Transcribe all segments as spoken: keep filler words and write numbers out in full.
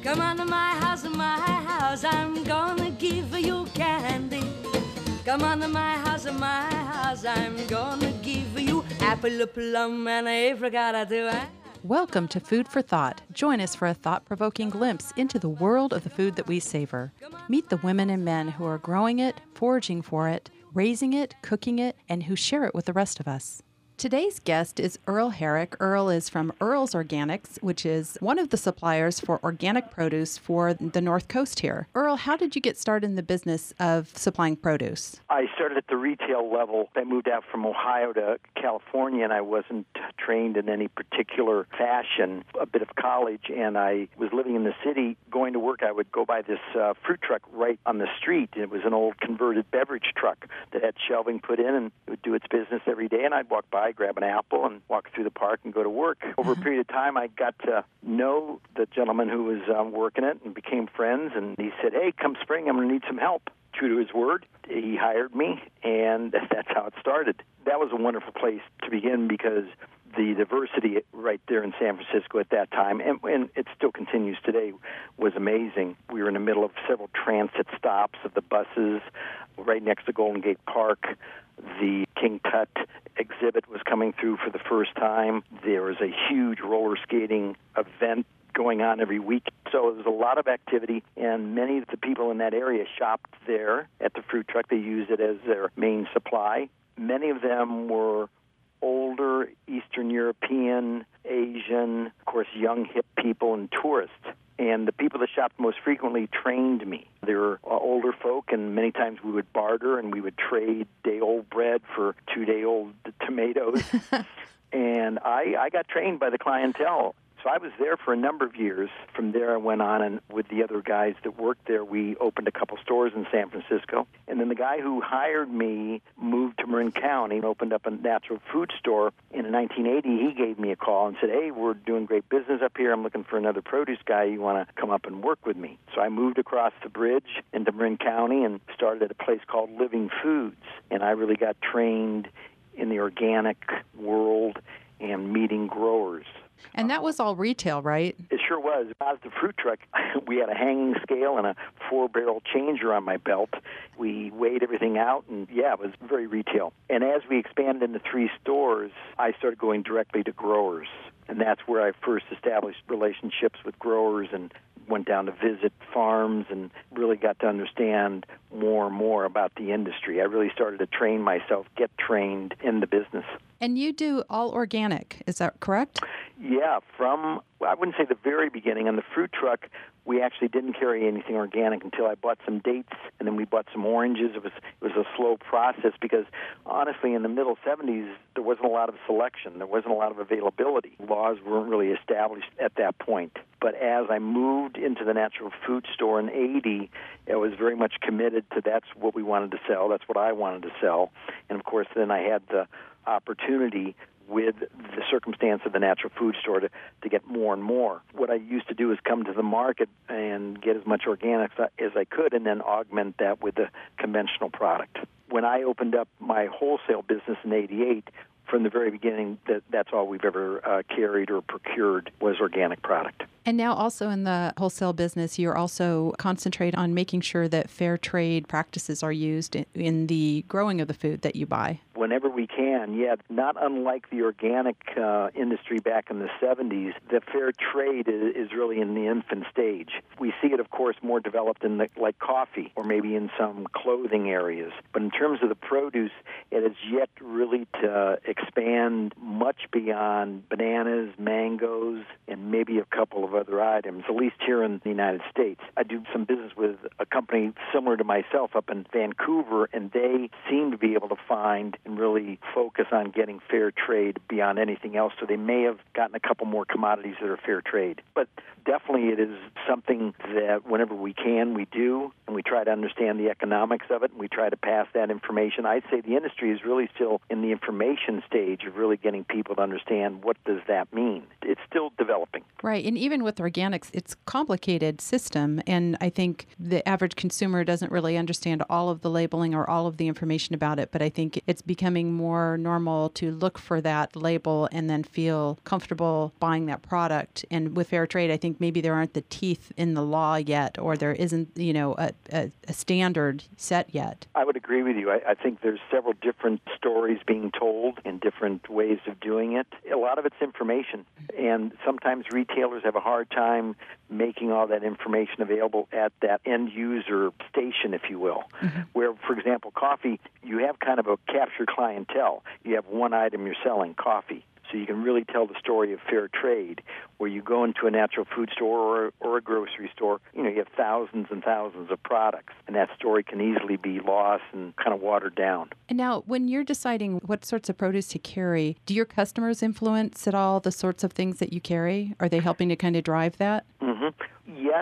Come on to my house, my house, I'm gonna give you candy. Come on to my house, my house, I'm gonna give you apple, plum, and apricot too. Welcome to Food for Thought. Join us for a thought-provoking glimpse into the world of the food that we savor. Meet the women and men who are growing it, foraging for it, raising it, cooking it, and who share it with the rest of us. Today's guest is Earl Herrick. Earl is from Earl's Organics, which is one of the suppliers for organic produce for the North Coast here. Earl, how did you get started in the business of supplying produce? I started at the retail level. I moved out from Ohio to California, and I wasn't trained in any particular fashion. A bit of college, and I was living in the city. Going to work, I would go by this uh, fruit truck right on the street. It was an old converted beverage truck that had shelving put in, and it would do its business every day, and I'd walk by, grab an apple, and walk through the park and go to work. Over a period of time, I got to know the gentleman who was um, working it and became friends, and he said, hey, come spring, I'm going to need some help. True to his word, he hired me, and that's how it started. That was a wonderful place to begin because the diversity right there in San Francisco at that time, and, and it still continues today, was amazing. We were in the middle of several transit stops of the buses right next to Golden Gate Park. The King Tut exhibit was coming through for the first time. There was a huge roller skating event going on every week. So there was a lot of activity, and many of the people in that area shopped there at the fruit truck. They used it as their main supply. Many of them were older Eastern European, Asian, of course, young, hip people and tourists. And the people that shopped most frequently trained me. They were uh, older folk, and many times we would barter and we would trade day-old bread for two-day-old tomatoes. And I, I got trained by the clientele. So I was there for a number of years. From there, I went on, and with the other guys that worked there, we opened a couple stores in San Francisco. And then the guy who hired me moved to Marin County and opened up a natural food store. In nineteen eighty, he gave me a call and said, hey, we're doing great business up here. I'm looking for another produce guy. You want to come up and work with me? So I moved across the bridge into Marin County and started at a place called Living Foods. And I really got trained in the organic world and meeting growers. And that was all retail, right? It sure was. Out of the fruit truck, we had a hanging scale and a four-barrel changer on my belt. We weighed everything out, and, yeah, it was very retail. And as we expanded into three stores, I started going directly to growers. And that's where I first established relationships with growers and went down to visit farms and really got to understand more and more about the industry. I really started to train myself, get trained in the business. And you do all organic, is that correct? Yeah, from, I wouldn't say the very beginning. On the fruit truck, we actually didn't carry anything organic until I bought some dates, and then we bought some oranges. It was it was a slow process because, honestly, in the middle seventies, there wasn't a lot of selection. There wasn't a lot of availability. Laws weren't really established at that point. But as I moved into the natural food store in eighty, I was very much committed to that's what we wanted to sell. That's what I wanted to sell. And, of course, then I had the opportunity with the circumstance of the natural food store to, to get more and more. What I used to do is come to the market and get as much organic as I could and then augment that with the conventional product. When I opened up my wholesale business in eighty-eight, from the very beginning, that that's all we've ever uh, carried or procured was organic product. And now also in the wholesale business, you're also concentrate on making sure that fair trade practices are used in, in the growing of the food that you buy. Whenever we can, yeah. Not unlike the organic uh, industry back in the seventies, the fair trade is, is really in the infant stage. We see it, of course, more developed in the, like coffee or maybe in some clothing areas. But in terms of the produce, it has yet really to expand much beyond bananas, mangoes, and maybe a couple of other items, at least here in the United States. I do some business with a company similar to myself up in Vancouver, and they seem to be able to find and really focus on getting fair trade beyond anything else. So they may have gotten a couple more commodities that are fair trade. But definitely it is something that whenever we can, we do, and we try to understand the economics of it, and we try to pass that information. I'd say the industry is really still in the information stage of really getting people to understand what does that mean. It's still developing. Right, and even with organics, it's a complicated system, and I think the average consumer doesn't really understand all of the labeling or all of the information about it, but I think it's become becoming more normal to look for that label and then feel comfortable buying that product. And with fair trade, I think maybe there aren't the teeth in the law yet, or there isn't, you know, a, a, a standard set yet. I would agree with you. I, I think there's several different stories being told and different ways of doing it. A lot of it's information, and sometimes retailers have a hard time making all that information available at that end user station, if you will, mm-hmm. where, for example, coffee, you have kind of a captured clientele. You have one item you're selling, coffee. So you can really tell the story of fair trade, where you go into a natural food store or, or a grocery store, you know, you have thousands and thousands of products, and that story can easily be lost and kind of watered down. And now, when you're deciding what sorts of produce to carry, do your customers influence at all the sorts of things that you carry? Are they helping to kind of drive that? Mm-hmm. Yes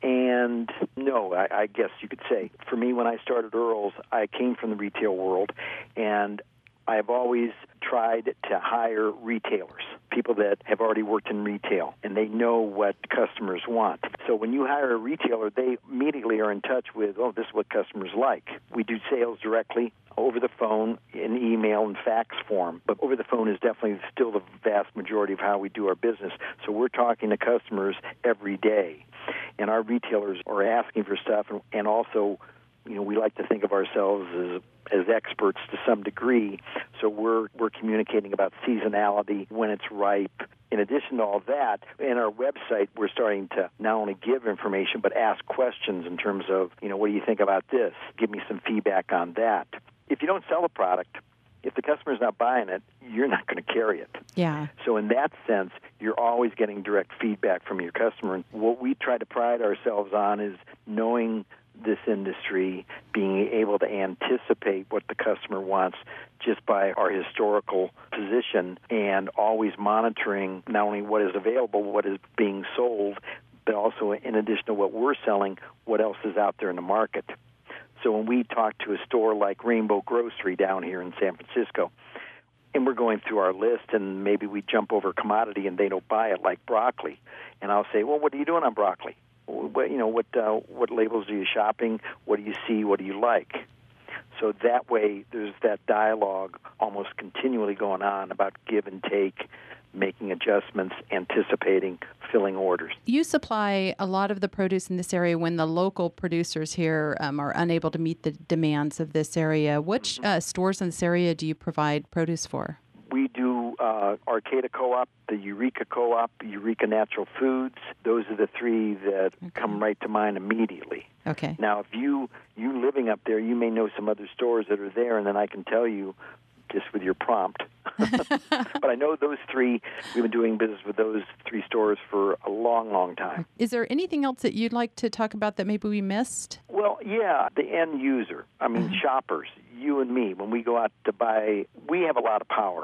and no, I, I guess you could say. For me, when I started Earl's, I came from the retail world, and I've always tried to hire retailers, people that have already worked in retail, and they know what customers want. So when you hire a retailer, they immediately are in touch with, oh, this is what customers like. We do sales directly over the phone, in email, and fax form, but over the phone is definitely still the vast majority of how we do our business. So we're talking to customers every day, and our retailers are asking for stuff, and, and also, you know, we like to think of ourselves as as experts to some degree, so we're we're communicating about seasonality, when it's ripe. In addition to all that, in our website, we're starting to not only give information, but ask questions in terms of, you know, what do you think about this? Give me some feedback on that. If you don't sell a product, if the customer's not buying it, you're not going to carry it. Yeah. So in that sense, you're always getting direct feedback from your customer. And what we try to pride ourselves on is knowing this industry, being able to anticipate what the customer wants just by our historical position, and always monitoring not only what is available, what is being sold, but also in addition to what we're selling, what else is out there in the market. So when we talk to a store like Rainbow Grocery down here in San Francisco, and we're going through our list, and maybe we jump over a commodity and they don't buy it, like broccoli, and I'll say, well, what are you doing on broccoli? What, you know, what uh, what labels are you shopping? What do you see? What do you like? So that way, there's that dialogue almost continually going on about give and take, making adjustments, anticipating, filling orders. You supply a lot of the produce in this area when the local producers here um, are unable to meet the demands of this area. Which uh, stores in this area do you provide produce for? We do uh, Arcata Co-op, the Eureka Co-op, Eureka Natural Foods. Those are the three that okay. come right to mind immediately. Okay. Now, if you you living up there, you may know some other stores that are there, and then I can tell you just with your prompt. But I know those three, we've been doing business with those three stores for a long, long time. Is there anything else that you'd like to talk about that maybe we missed? Well, yeah, the end user. I mean, uh-huh. shoppers, you and me, when we go out to buy, we have a lot of power.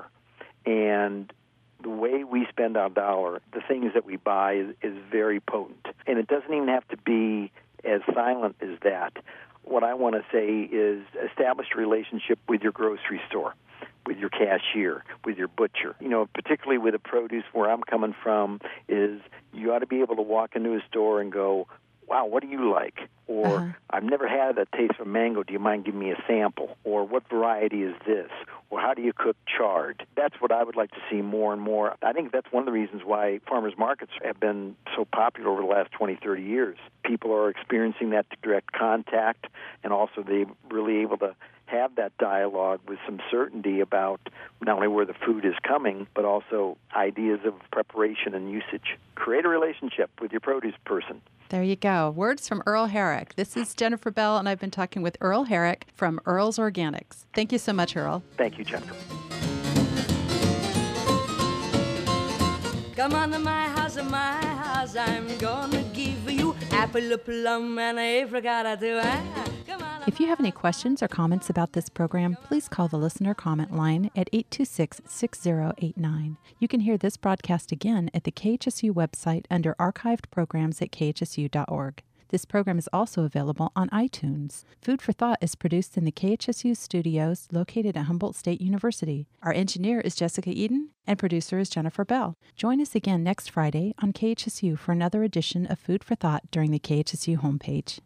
And the way we spend our dollar, the things that we buy is, is very potent. And it doesn't even have to be as silent as that. What I want to say is establish a relationship with your grocery store, with your cashier, with your butcher. You know, particularly with the produce, where I'm coming from is you ought to be able to walk into a store and go, wow, what do you like? Or, uh-huh. I've never had a taste of mango. Do you mind giving me a sample? Or, what variety is this? Or, how do you cook chard? That's what I would like to see more and more. I think that's one of the reasons why farmers markets have been so popular over the last twenty, thirty years. People are experiencing that direct contact, and also they're really able to have that dialogue with some certainty about not only where the food is coming, but also ideas of preparation and usage. Create a relationship with your produce person. There you go. Words from Earl Herrick. This is Jennifer Bell, and I've been talking with Earl Herrick from Earl's Organics. Thank you so much, Earl. Thank you, Jennifer. Come on to my house, my house, I'm gonna give you apple, a plum, and a apricot or two. If you have any questions or comments about this program, please call the listener comment line at eight two six, six zero eight nine. You can hear this broadcast again at the K H S U website under archived programs at k h s u dot org. This program is also available on iTunes. Food for Thought is produced in the K H S U studios located at Humboldt State University. Our engineer is Jessica Eden, and producer is Jennifer Bell. Join us again next Friday on K H S U for another edition of Food for Thought during the K H S U homepage.